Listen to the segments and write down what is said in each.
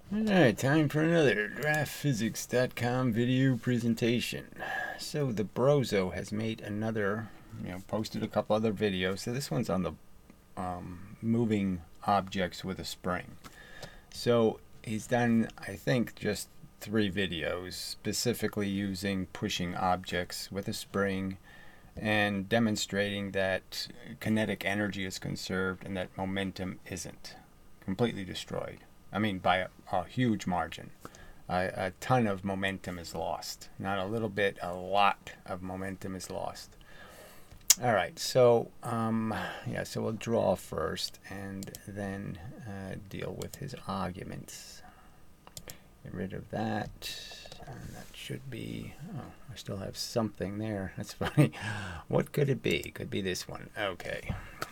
Alright, time for another draftphysics.com video presentation. So the Brozo has made another, posted a couple other videos. So this one's on the moving objects with a spring. So he's done, I think, just 3 videos specifically using pushing objects with a spring and demonstrating that kinetic energy is conserved and that momentum isn't completely destroyed. I mean, by a huge margin. A ton of momentum is lost. Not a little bit, a lot of momentum is lost. All right, so so we'll draw first and then deal with his arguments. Get rid of that. And that should be, oh, I still have something there. That's funny. What could it be? Could be this one. Okay.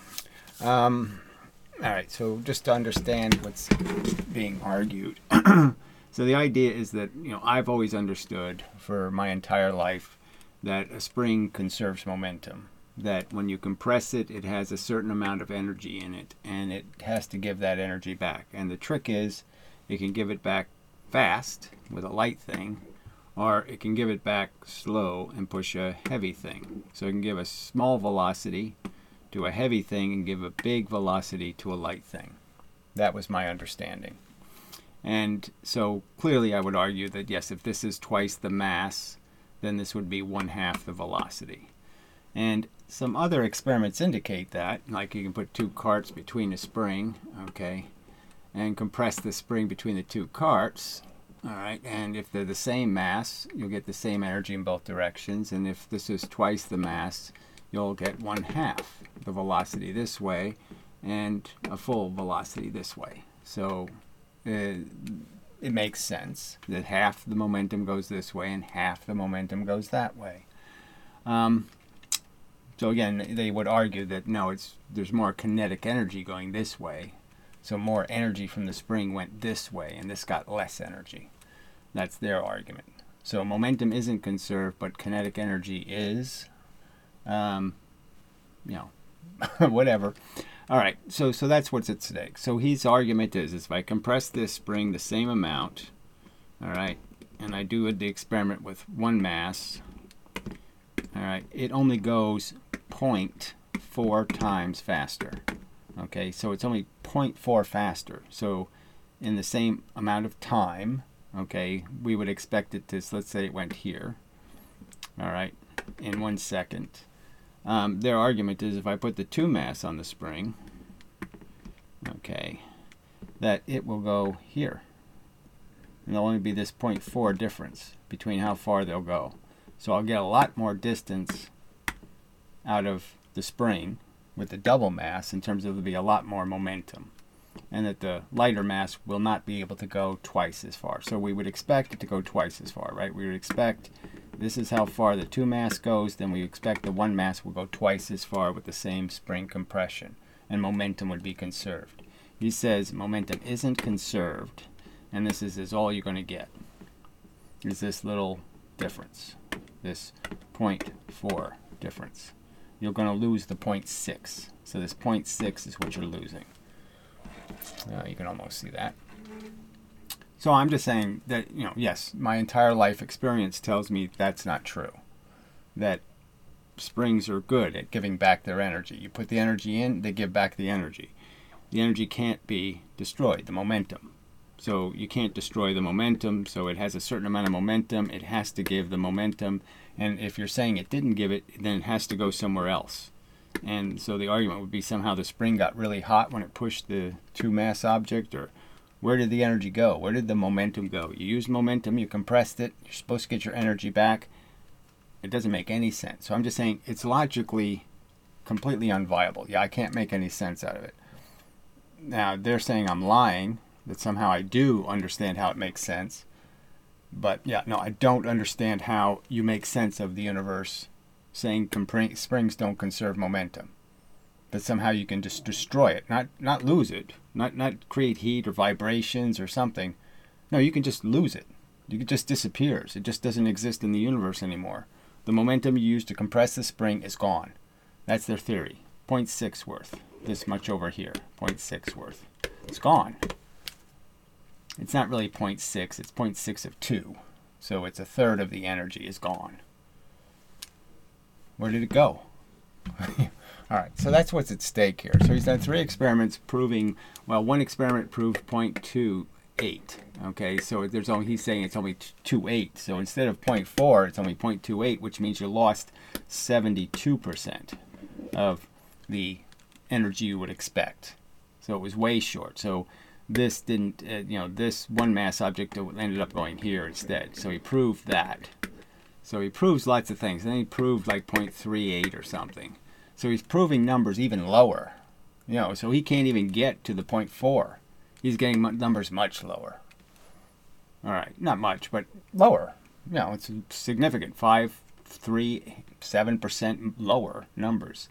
All right, so just to understand what's being argued. So the idea is that, I've always understood for my entire life that a spring conserves momentum. That when you compress it, it has a certain amount of energy in it, and it has to give that energy back. And the trick is, it can give it back fast with a light thing, or it can give it back slow and push a heavy thing. So it can give a small velocity to a heavy thing and give a big velocity to a light thing. That was my understanding. And so clearly I would argue that yes, if this is twice the mass, then this would be 1/2 the velocity. And some other experiments indicate that, like you can put 2 carts between a spring, okay, and compress the spring between the 2 carts, all right, and if they're the same mass, you'll get the same energy in both directions, and if this is twice the mass, you'll get 1/2 the velocity this way and a full velocity this way. So it makes sense that half the momentum goes this way and half the momentum goes that way. So again, they would argue that no, there's more kinetic energy going this way. So more energy from the spring went this way and this got less energy. That's their argument. So momentum isn't conserved, but kinetic energy is. Whatever. All right, so that's what's at stake. So his argument is if I compress this spring the same amount, all right, and I do the experiment with 1 mass, all right, it only goes 0.4 times faster. Okay, so it's only 0.4 faster. So in the same amount of time, okay, we would expect it to, let's say it went here, all right, in 1 second. Their argument is if I put the 2 mass on the spring, okay, that it will go here. And there'll only be this 0.4 difference between how far they'll go. So I'll get a lot more distance out of the spring with the double mass in terms of there'll be a lot more momentum. And that the lighter mass will not be able to go twice as far. So we would expect it to go twice as far, right? We would expect this is how far the 2 mass goes, then we expect the 1 mass will go twice as far with the same spring compression, and momentum would be conserved. He says momentum isn't conserved, and this is all you're going to get, is this little difference, this 0.4 difference. You're going to lose the 0.6, so this 0.6 is what you're losing. You can almost see that. So I'm just saying that, yes, my entire life experience tells me that's not true. That springs are good at giving back their energy. You put the energy in, they give back the energy. The energy can't be destroyed, the momentum. So you can't destroy the momentum, so it has a certain amount of momentum. It has to give the momentum. And if you're saying it didn't give it, then it has to go somewhere else. And so the argument would be somehow the spring got really hot when it pushed the 2 mass object, or where did the energy go? Where did the momentum go? You used momentum, you compressed it, you're supposed to get your energy back. It doesn't make any sense. So I'm just saying it's logically completely unviable. Yeah, I can't make any sense out of it. Now, they're saying I'm lying, that somehow I do understand how it makes sense. But yeah, no, I don't understand how you make sense of the universe saying springs don't conserve momentum. That somehow you can just destroy it, not lose it, not create heat or vibrations or something. No, you can just lose it. It just disappears. It just doesn't exist in the universe anymore. The momentum you use to compress the spring is gone. That's their theory. 0.6 worth. This much over here. 0.6 worth. It's gone. it's not really 0.6, it's 0.6 of 2. So it's a third of the energy is gone. Where did it go? All right, so that's what's at stake here. So he's done 3 experiments proving, well, one experiment proved 0.28. Okay, so there's only, he's saying it's only 0.28. So instead of 0.4, it's only 0.28, which means you lost 72% of the energy you would expect. So it was way short. So this didn't, this one mass object ended up going here instead. So he proved that. So he proves lots of things. Then he proved like 0.38 or something. So he's proving numbers even lower. So he can't even get to the 0.4. He's getting numbers much lower. All right, not much, but lower. It's significant. 5, 3, 7% lower numbers.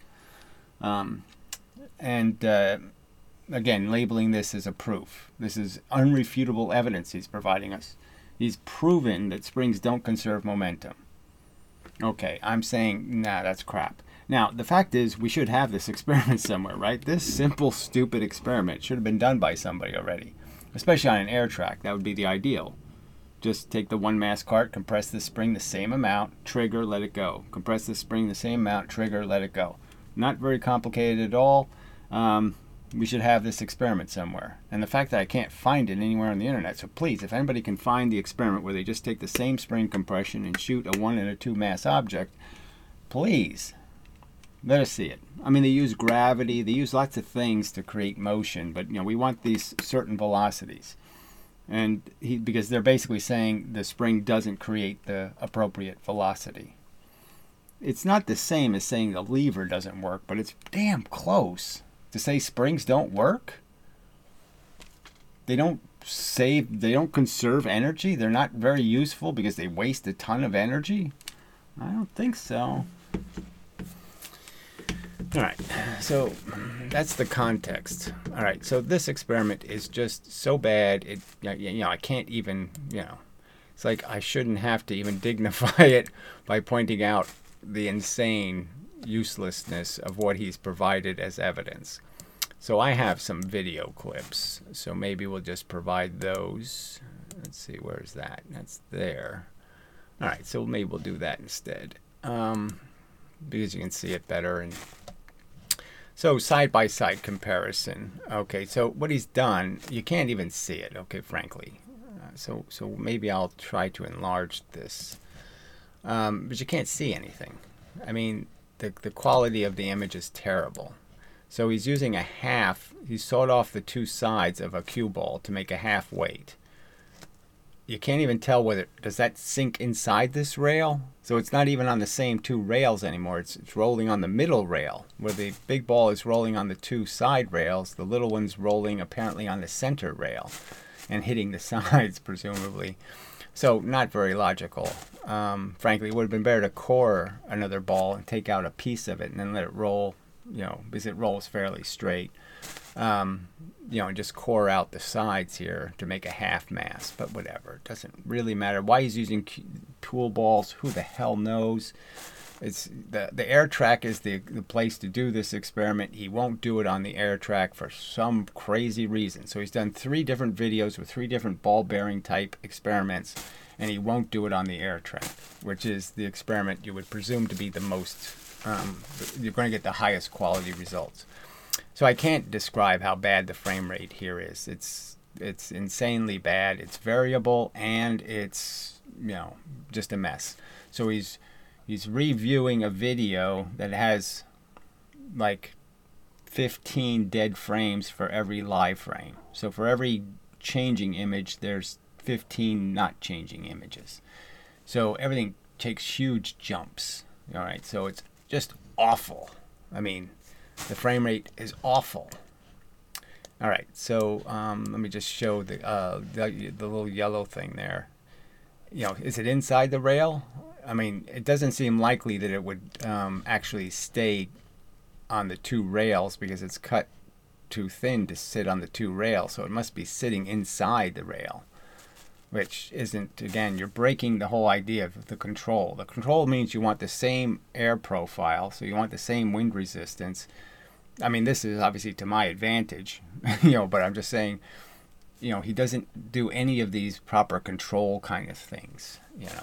Again, labeling this as a proof. This is unrefutable evidence he's providing us. He's proven that springs don't conserve momentum. Okay, I'm saying, nah, that's crap. Now, the fact is, we should have this experiment somewhere, right? This simple, stupid experiment should have been done by somebody already, especially on an air track. That would be the ideal. Just take the one mass cart, compress the spring the same amount, trigger, let it go. Compress the spring the same amount, trigger, let it go. Not very complicated at all. We should have this experiment somewhere. And the fact that I can't find it anywhere on the internet, so please, if anybody can find the experiment where they just take the same spring compression and shoot a 1 and a 2 mass object, please, let us see it. I mean, they use gravity, they use lots of things to create motion, but we want these certain velocities. And because they're basically saying the spring doesn't create the appropriate velocity. It's not the same as saying the lever doesn't work, but it's damn close. To say springs don't work? They don't conserve energy? They're not very useful because they waste a ton of energy? I don't think so. All right, so that's the context. All right, so this experiment is just so bad, I can't even, it's like I shouldn't have to even dignify it by pointing out the insane uselessness of what he's provided as evidence. So I have some video clips, so maybe we'll just provide those. Let's see, where's that? That's there. All right, so maybe we'll do that instead, because you can see it better. And so side-by-side comparison. Okay, so what he's done, you can't even see it, okay, frankly. So maybe I'll try to enlarge this. But you can't see anything. I mean, the quality of the image is terrible. So he's using a half, he sawed off the 2 sides of a cue ball to make a half weight. You can't even tell whether, does that sink inside this rail? So it's not even on the same 2 rails anymore. It's rolling on the middle rail, where the big ball is rolling on the 2 side rails. The little one's rolling apparently on the center rail and hitting the sides, presumably. So not very logical. Frankly, it would have been better to core another ball and take out a piece of it and then let it roll, because it rolls fairly straight. And just core out the sides here to make a half mass, but whatever, it doesn't really matter. Why he's using pool balls, who the hell knows? It's the air track is the place to do this experiment. He won't do it on the air track for some crazy reason. So he's done 3 different videos with 3 different ball bearing type experiments, and he won't do it on the air track, which is the experiment you would presume to be the most, you're going to get the highest quality results. So I can't describe how bad the frame rate here is. It's insanely bad. It's variable, and it's just a mess. So he's reviewing a video that has like 15 dead frames for every live frame. So for every changing image, there's 15 not changing images. So everything takes huge jumps. All right, so it's just awful. I mean, the frame rate is awful. All right, so let me just show the little yellow thing there. Is it inside the rail? I mean, it doesn't seem likely that it would actually stay on the 2 rails because it's cut too thin to sit on the 2 rails. So it must be sitting inside the rail, which isn't, again, you're breaking the whole idea of the control. The control means you want the same air profile, so you want the same wind resistance. I mean, this is obviously to my advantage, but I'm just saying, he doesn't do any of these proper control kind of things,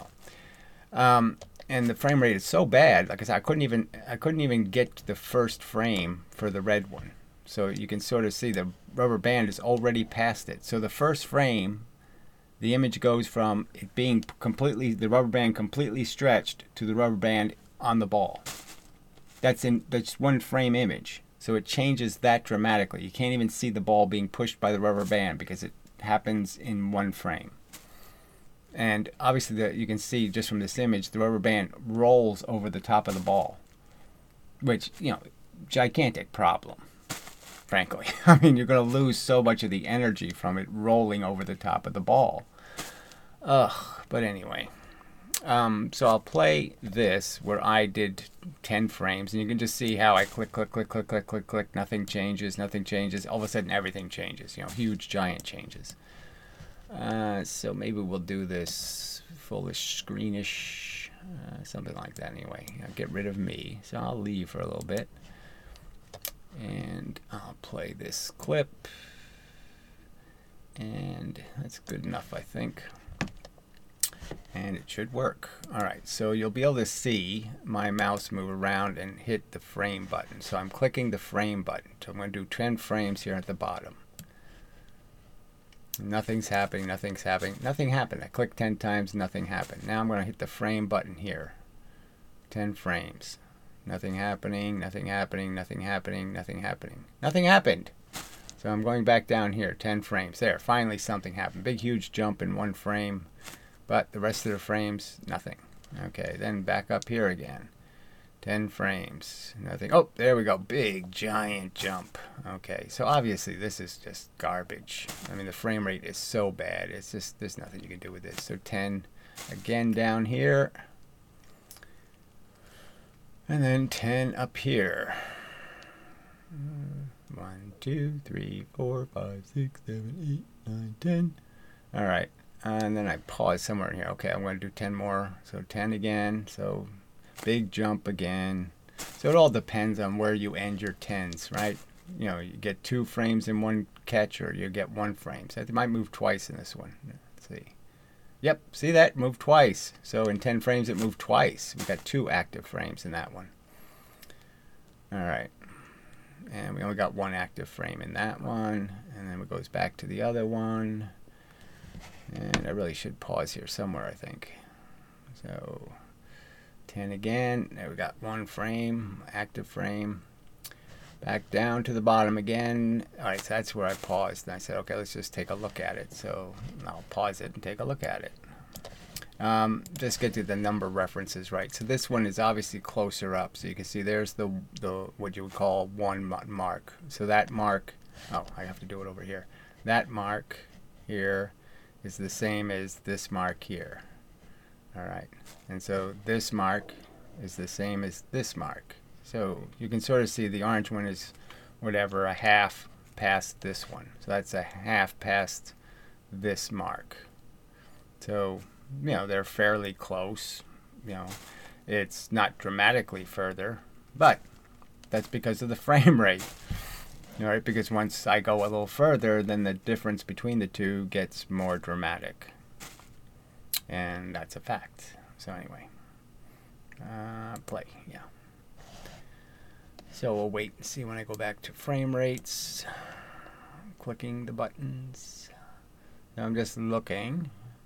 and the frame rate is so bad. Like I said, I couldn't even get to the first frame for the red one. So you can sort of see the rubber band is already past it. So the first frame, the image goes from it being the rubber band completely stretched to the rubber band on the ball. That's one frame image. So it changes that dramatically. You can't even see the ball being pushed by the rubber band because it happens in one frame. And obviously you can see just from this image, the rubber band rolls over the top of the ball, which, gigantic problem, frankly. I mean, you're going to lose so much of the energy from it rolling over the top of the ball. But anyway, so I'll play this where I did 10 frames, and you can just see how I click, click, click, click, click, click, click, nothing changes. All of a sudden everything changes, huge, giant changes. So maybe we'll do this fullish, screenish, something like that anyway. Get rid of me. So I'll leave for a little bit. And I'll play this clip. And that's good enough, I think. And it should work. Alright, so you'll be able to see my mouse move around and hit the frame button. So I'm clicking the frame button. So I'm going to do 10 frames here at the bottom. Nothing's happening, nothing happened. I clicked 10 times, nothing happened. Now I'm going to hit the frame button here. 10 frames. Nothing happening, nothing happening, nothing happening, nothing happening. Nothing happened. So I'm going back down here, 10 frames. There, finally something happened. Big, huge jump in one frame, but the rest of the frames, nothing. Okay, then back up here again. 10 frames, nothing. Oh, there we go. Big, giant jump. Okay, so obviously this is just garbage. I mean, the frame rate is so bad. It's just, there's nothing you can do with this. So 10 again down here. And then 10 up here. 1, 2, 3, 4, 5, 6, 7, 8, 9, 10. All right, and then I pause somewhere in here. Okay, I'm going to do 10 more. So 10 again. So big jump again. So it all depends on where you end your 10s, right? You get 2 frames in one catch, or you get 1 frame. So it might move twice in this one. Let's see. Yep, see that? Moved twice. So in 10 frames, it moved twice. We got 2 active frames in that one. All right. And we only got 1 active frame in that one. And then it goes back to the other one. And I really should pause here somewhere, I think. So 10 again. There we got 1 frame, active frame. Back down to the bottom again. All right, so that's where I paused. And I said, okay, let's just take a look at it. So I'll pause it and take a look at it. Just get to the number references right. So this one is obviously closer up. So you can see there's the what you would call 1 mark. So that mark, oh, I have to do it over here. That mark here is the same as this mark here. All right, and so this mark is the same as this mark. So you can sort of see the orange one is whatever, a half past this one. So that's a half past this mark. So, they're fairly close. It's not dramatically further, but that's because of the frame rate. All right, because once I go a little further, then the difference between the two gets more dramatic. And that's a fact. So anyway, play, yeah. So we'll wait and see when I go back to frame rates. Clicking the buttons. Now I'm just looking.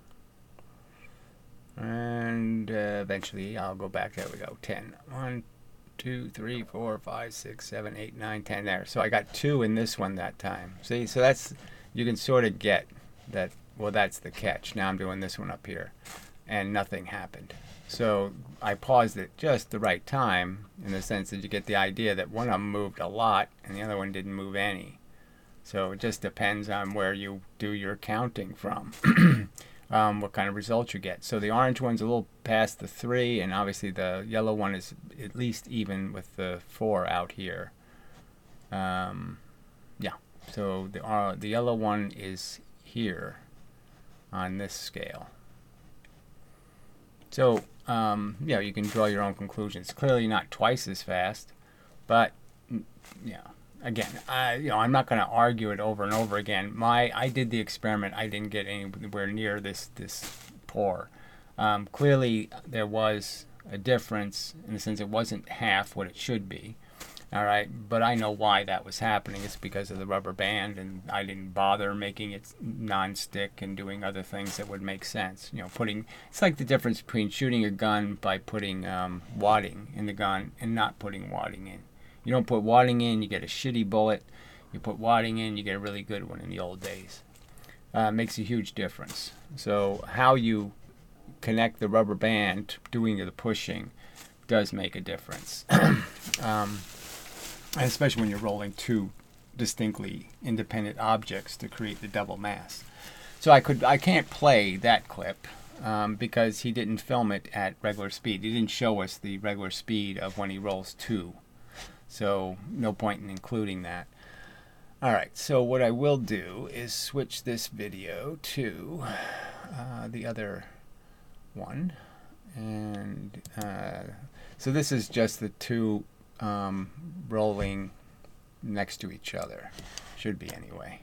And eventually I'll go back. There we go. 10. 1, 2, 3, 4, 5, 6, 7, 8, 9, 10 there. So I got 2 in this one that time. See, so that's, you can sort of get that, well, that's the catch. Now I'm doing this one up here. And nothing happened. So I paused it just the right time, in the sense that you get the idea that one of them moved a lot and the other one didn't move any. So it just depends on where you do your counting from, what kind of results you get. So the orange one's a little past the 3, and obviously the yellow one is at least even with the 4 out here. Yeah, so the yellow one is here on this scale. So, yeah, you can draw your own conclusions. Clearly not twice as fast, but, yeah. again, I'm not going to argue it over and over again. I did the experiment. I didn't get anywhere near this poor. Clearly, there was a difference in the sense it wasn't half what it should be. All right, but I know why that was happening. It's because of the rubber band, and I didn't bother making it non-stick and doing other things that would make sense. It's like the difference between shooting a gun by putting wadding in the gun and not putting wadding in. You don't put wadding in, you get a shitty bullet. You put wadding in, you get a really good one in the old days. Makes a huge difference. So how you connect the rubber band doing the pushing does make a difference. And especially when you're rolling two distinctly independent objects to create the double mass. So I can't play that clip because he didn't film it at regular speed. He didn't show us the regular speed of when he rolls two. So no point in including that. Alright, so what I will do is switch this video to the other one. And so this is just the two rolling next to each other. Should be anyway.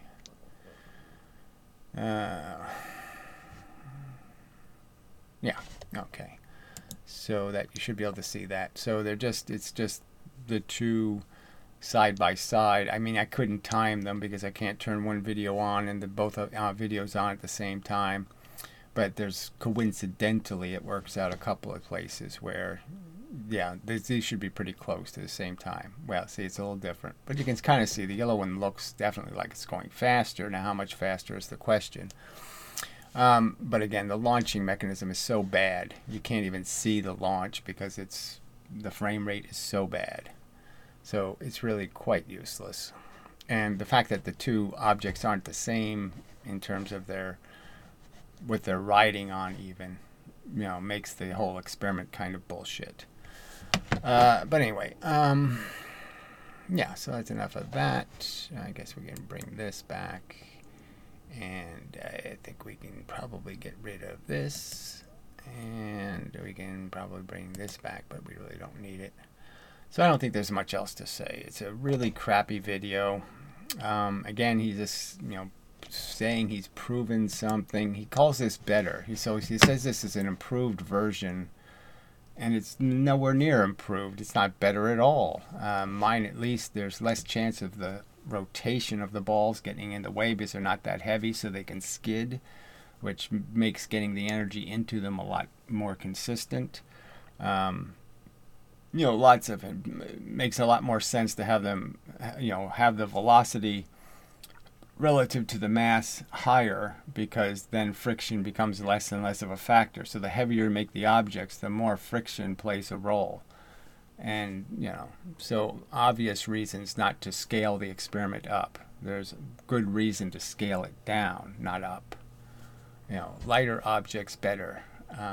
Yeah, okay. So that you should be able to see that. So it's just the two side by side. I mean, I couldn't time them because I can't turn one video on and both videos on at the same time. But there's coincidentally it works out a couple of places where, yeah, these should be pretty close to the same time. Well, see, it's a little different. But you can kind of see the yellow one looks definitely like it's going faster. Now, how much faster is the question? But again, the launching mechanism is so bad. You can't even see the launch because the frame rate is so bad. So it's really quite useless. And the fact that the two objects aren't the same in terms of what they're riding on even, makes the whole experiment kind of bullshit. But anyway, yeah, so that's enough of that. I guess we can bring this back. And I think we can probably get rid of this. And we can probably bring this back, but we really don't need it. So I don't think there's much else to say. It's a really crappy video. Again, he's just, saying he's proven something. He calls this better. He says this is an improved version, and it's nowhere near improved. It's not better at all. Mine, at least, there's less chance of the rotation of the balls getting in the way because they're not that heavy, so they can skid, which makes getting the energy into them a lot more consistent. Lots of it makes a lot more sense to have them, have the velocity relative to the mass higher, because then friction becomes less and less of a factor. So the heavier you make the objects, the more friction plays a role. And, so obvious reasons not to scale the experiment up. There's good reason to scale it down, not up. Lighter objects better.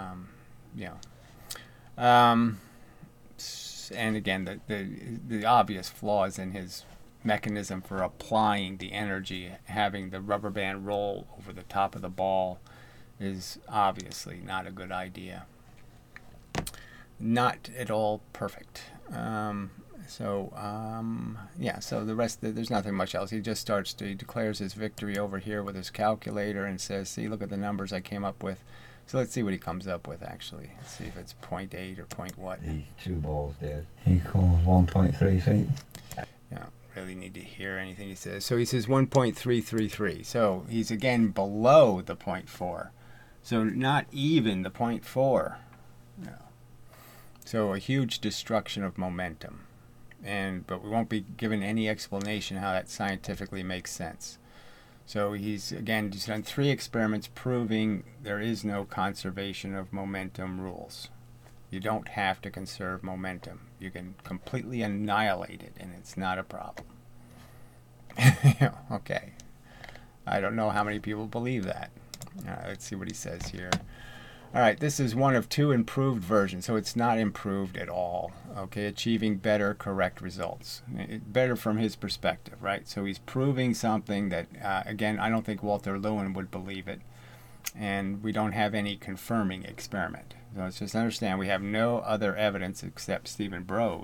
And again, the obvious flaws in his mechanism for applying the energy, having the rubber band roll over the top of the ball, is obviously not a good idea. Not at all perfect. Yeah, so the rest, there's nothing much else. He declares his victory over here with his calculator and says, see, look at the numbers I came up with. So let's see what he comes up with, actually. Let's see if it's 0.8 or point what. These two balls there equals 1.3 feet. Yeah, really need to hear anything he says. So he says 1.333. So he's again below the 0.4. So not even the 0.4. No. So a huge destruction of momentum. But we won't be given any explanation how that scientifically makes sense. So he's done 3 experiments proving there is no conservation of momentum rules. You don't have to conserve momentum. You can completely annihilate it, and it's not a problem. Okay. I don't know how many people believe that. Let's see what he says here. All right, this is one of 2 improved versions, so it's not improved at all. Okay, achieving better, correct results. Better from his perspective, right? So he's proving something that, again, I don't think Walter Lewin would believe it, and we don't have any confirming experiment. So let's just understand we have no other evidence except Stephen Brose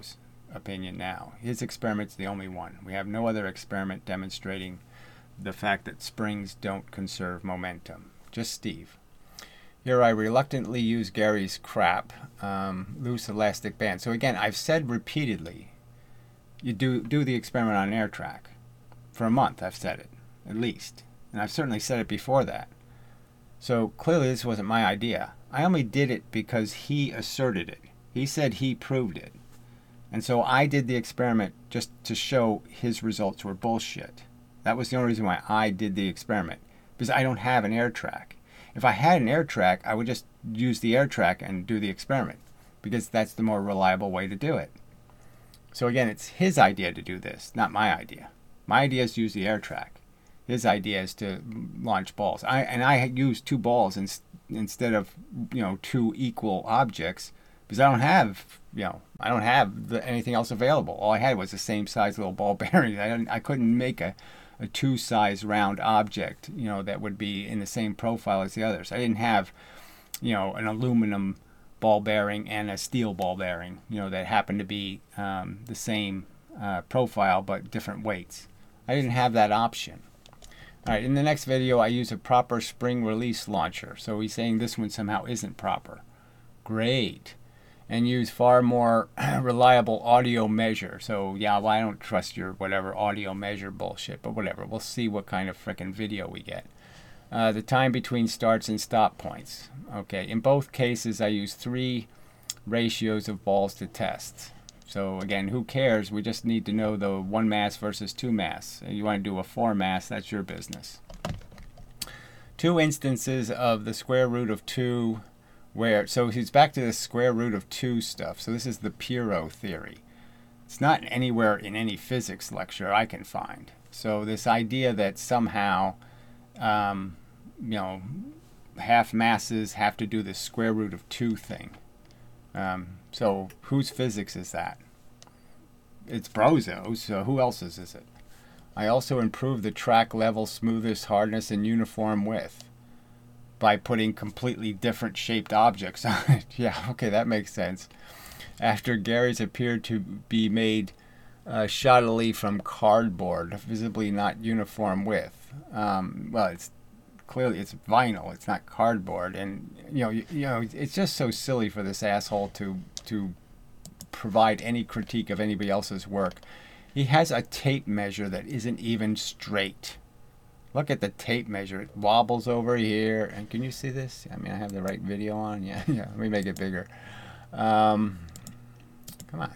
opinion now. His experiment's the only one. We have no other experiment demonstrating the fact that springs don't conserve momentum. Just Steve. Here I reluctantly use Gary's crap, loose elastic band. So again, I've said repeatedly, you do the experiment on air track. For a month I've said it, at least. And I've certainly said it before that. So clearly this wasn't my idea. I only did it because he asserted it. He said he proved it. And so I did the experiment just to show his results were bullshit. That was the only reason why I did the experiment. Because I don't have an air track. If I had an air track, I would just use the air track and do the experiment. Because that's the more reliable way to do it. So again, it's his idea to do this, not my idea. My idea is to use the air track. His idea is to launch balls. I used 2 balls instead of, you know, 2 equal objects. Because I don't have, you know, anything else available. All I had was the same size little ball bearing. I couldn't make a 2-size round object, you know, that would be in the same profile as the others. I didn't have, you know, an aluminum ball bearing and a steel ball bearing, you know, that happened to be the same profile but different weights. I didn't have that option. All right, in the next video, I use a proper spring release launcher. So he's saying this one somehow isn't proper. Great. And use far more reliable audio measure. So yeah, well, I don't trust your whatever audio measure bullshit, but whatever. We'll see what kind of frickin' video we get. The time between starts and stop points. Okay, in both cases, I use 3 ratios of balls to test. So again, who cares? We just need to know the 1 mass versus 2 mass. You want to do a 4 mass, that's your business. 2 instances of the square root of 2 where, so he's back to the square root of 2 stuff. So this is the Piro theory. It's not anywhere in any physics lecture I can find. So this idea that somehow, you know, half masses have to do the square root of 2 thing. So whose physics is that? It's Brozo's, so who else's is it? I also improved the track level, smoothness, hardness, and uniform width by putting completely different shaped objects on it. Yeah, okay, that makes sense. After Gary's appeared to be made shoddily from cardboard, visibly not uniform width. Well, it's clearly it's vinyl, it's not cardboard, and you know it's just so silly for this asshole to provide any critique of anybody else's work. He has a tape measure that isn't even straight. Look at the tape measure. It wobbles over here. And can you see this? I mean, I have the right video on. Yeah. Let me make it bigger. Come on.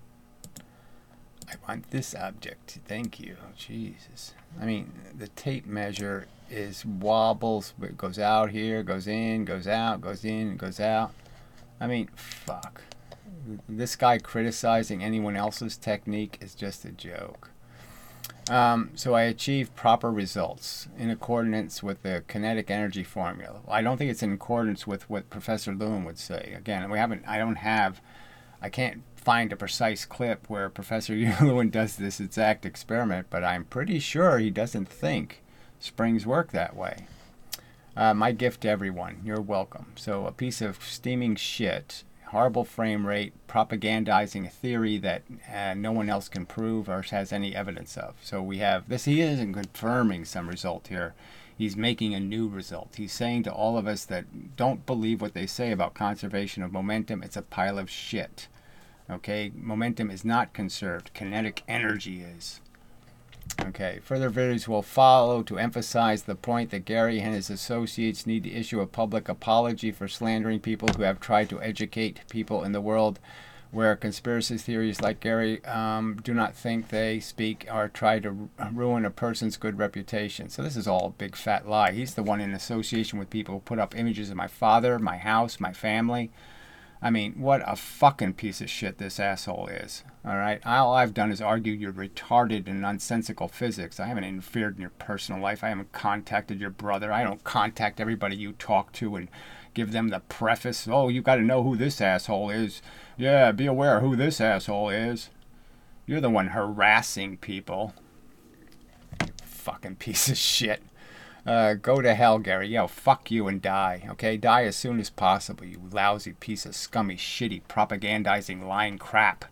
I want this object. Thank you. Jesus. I mean, the tape measure is wobbles. It goes out here, goes in, goes out, goes in, goes out. I mean, fuck. This guy criticizing anyone else's technique is just a joke. So I achieved proper results in accordance with the kinetic energy formula. I don't think it's in accordance with what Professor Lewin would say. Again, I can't find a precise clip where Professor Lewin does this exact experiment, but I'm pretty sure he doesn't think springs work that way. My gift to everyone. You're welcome. So a piece of steaming shit, horrible frame rate, propagandizing a theory that no one else can prove or has any evidence of. So we have this. He isn't confirming some result here. He's making a new result. He's saying to all of us that don't believe what they say about conservation of momentum. It's a pile of shit. Okay, momentum is not conserved. Kinetic energy is. Okay, further videos will follow to emphasize the point that Gary and his associates need to issue a public apology for slandering people who have tried to educate people in the world where conspiracy theories like Gary do not think they speak or try to ruin a person's good reputation. So this is all a big fat lie. He's the one in association with people who put up images of my father, my house, my family. I mean, what a fucking piece of shit this asshole is. All right? All I've done is argue your retarded and nonsensical physics. I haven't interfered in your personal life. I haven't contacted your brother. I don't contact everybody you talk to and give them the preface. Oh, you got to know who this asshole is. Yeah, be aware who this asshole is. You're the one harassing people. You fucking piece of shit. Go to hell, Gary. Yo, fuck you and die. Okay? Die as soon as possible, you lousy piece of scummy, shitty, propagandizing, lying crap.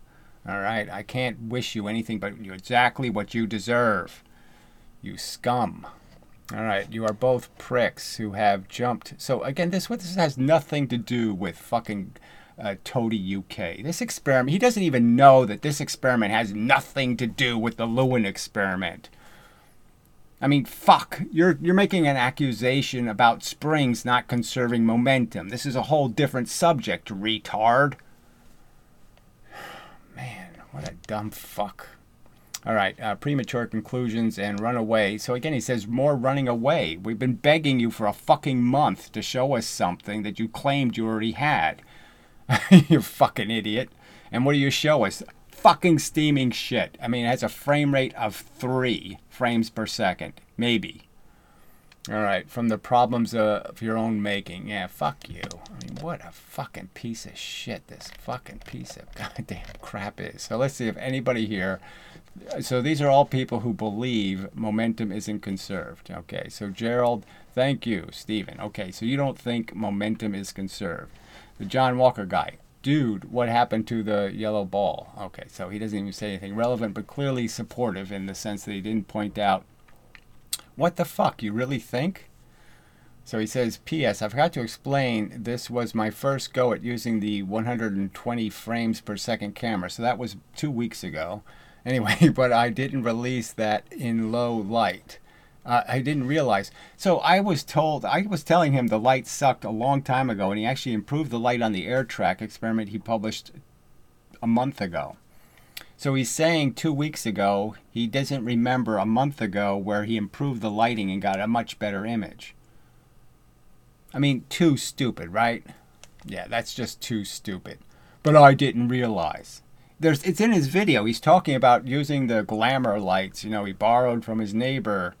All right, I can't wish you anything but exactly what you deserve. You scum. All right, you are both pricks who have jumped. So again, this has nothing to do with fucking Toady UK. This experiment, he doesn't even know that this experiment has nothing to do with the Lewin experiment. I mean, fuck. You're making an accusation about springs not conserving momentum. This is a whole different subject, retard. Man, what a dumb fuck. All right, premature conclusions and run away. So again, he says more running away. We've been begging you for a fucking month to show us something that you claimed you already had. You fucking idiot. And what do you show us? Fucking steaming shit. I mean, it has a frame rate of 3 frames per second. Maybe. All right, from the problems of your own making. Yeah, fuck you. I mean, what a fucking piece of shit this fucking piece of goddamn crap is. So let's see if anybody here... So these are all people who believe momentum isn't conserved. Okay, so Gerald, thank you. Stephen, okay, so you don't think momentum is conserved. The John Walker guy, dude, what happened to the yellow ball? Okay, so he doesn't even say anything relevant, but clearly supportive in the sense that he didn't point out, what the fuck, you really think? So he says, P.S. I forgot to explain, this was my first go at using the 120 frames per second camera. So that was 2 weeks ago. Anyway, but I didn't release that in low light. I didn't realize. So I was telling him the light sucked a long time ago, and he actually improved the light on the AirTrack experiment he published a month ago. So he's saying 2 weeks ago, he doesn't remember a month ago where he improved the lighting and got a much better image. I mean, too stupid, right? Yeah, that's just too stupid. But I didn't realize. It's in his video. He's talking about using the glamour lights. You know, he borrowed from his neighbor.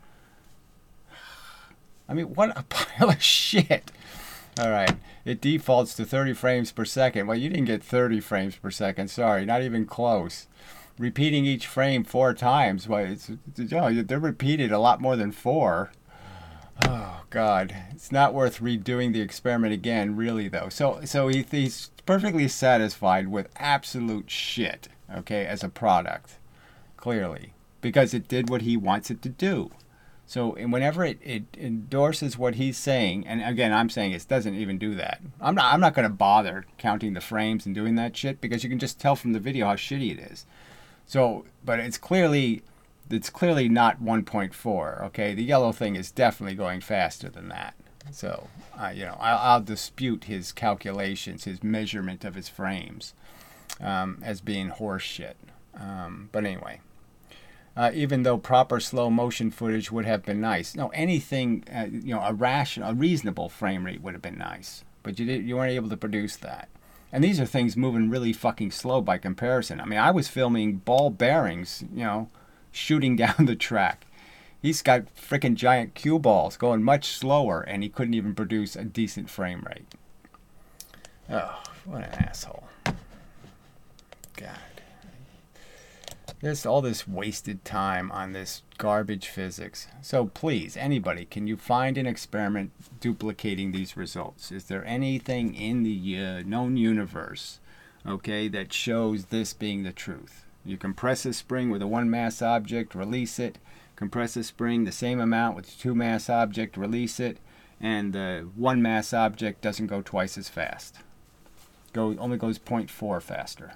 I mean, what a pile of shit. All right. It defaults to 30 frames per second. Well, you didn't get 30 frames per second. Sorry, not even close. Repeating each frame 4 times. Well, they're repeated a lot more than 4. Oh, God. It's not worth redoing the experiment again, really, though. So he's perfectly satisfied with absolute shit, okay, as a product, clearly, because it did what he wants it to do. So and whenever it endorses what he's saying, and again, I'm saying it doesn't even do that. I'm not going to bother counting the frames and doing that shit, because you can just tell from the video how shitty it is. So, but it's clearly not 1.4, okay? The yellow thing is definitely going faster than that. So, I'll dispute his calculations, his measurement of his frames, as being horse shit. But anyway, even though proper slow motion footage would have been nice. No, anything, a reasonable frame rate would have been nice. But you weren't able to produce that. And these are things moving really fucking slow by comparison. I mean, I was filming ball bearings, shooting down the track. He's got frickin' giant cue balls going much slower, and he couldn't even produce a decent frame rate. Oh, what an asshole. God. There's all this wasted time on this garbage physics. So please, anybody, can you find an experiment duplicating these results? Is there anything in the known universe, okay, that shows this being the truth? You compress a spring with a 1-mass object, release it. Compress a spring the same amount with a 2-mass object, release it, and the 1-mass object doesn't go twice as fast. Only goes 0.4 faster.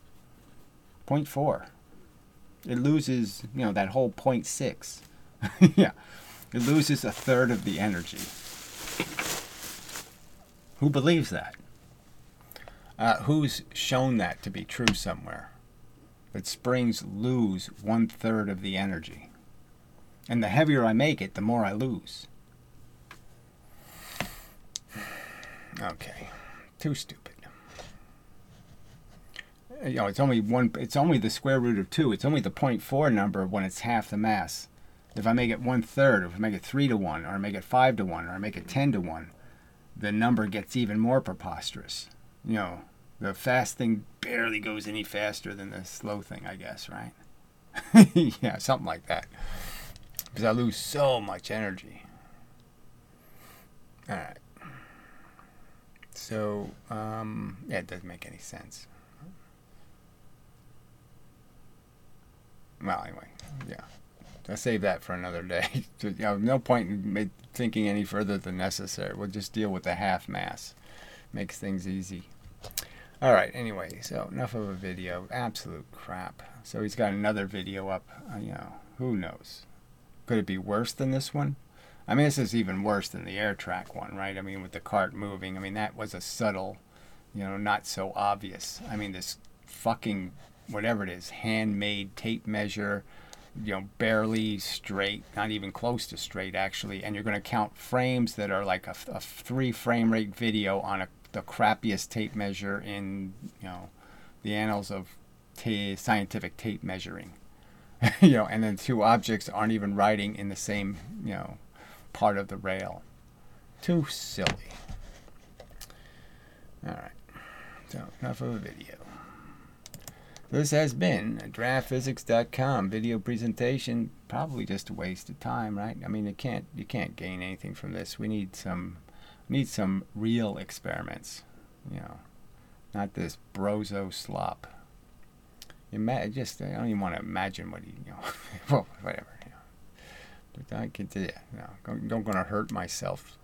0.4. It loses, that whole 0.6. Yeah. It loses a third of the energy. Who believes that? Who's shown that to be true somewhere? That springs lose 1/3 of the energy. And the heavier I make it, the more I lose. Okay. Too stupid. It's only the square root of 2. It's only the 0.4 number when it's half the mass. If I make it 1/3, if I make it 3-to-1, or I make it 5-to-1, or I make it 10-to-1, the number gets even more preposterous. The fast thing barely goes any faster than the slow thing, I guess, right? Yeah, something like that. Because I lose so much energy. All right. So, it doesn't make any sense. Well, anyway, yeah. I'll save that for another day. No point in thinking any further than necessary. We'll just deal with the half mass. Makes things easy. All right, anyway, so enough of a video. Absolute crap. So he's got another video up. Who knows? Could it be worse than this one? I mean, this is even worse than the air track one, right? I mean, with the cart moving. I mean, that was a subtle, not so obvious. I mean, this fucking, whatever it is, handmade tape measure, barely straight, not even close to straight, actually. And you're going to count frames that are like a 3 frame rate video on the crappiest tape measure in, the annals of scientific tape measuring. And then 2 objects aren't even riding in the same, part of the rail. Too silly. All right. So enough of a video. This has been a draftphysics.com video presentation. Probably just a waste of time, right? I mean, you can't gain anything from this. We need some real experiments, not this brozo slop. I don't even want to imagine what he, well, whatever. But I can tell you, don't gonna hurt myself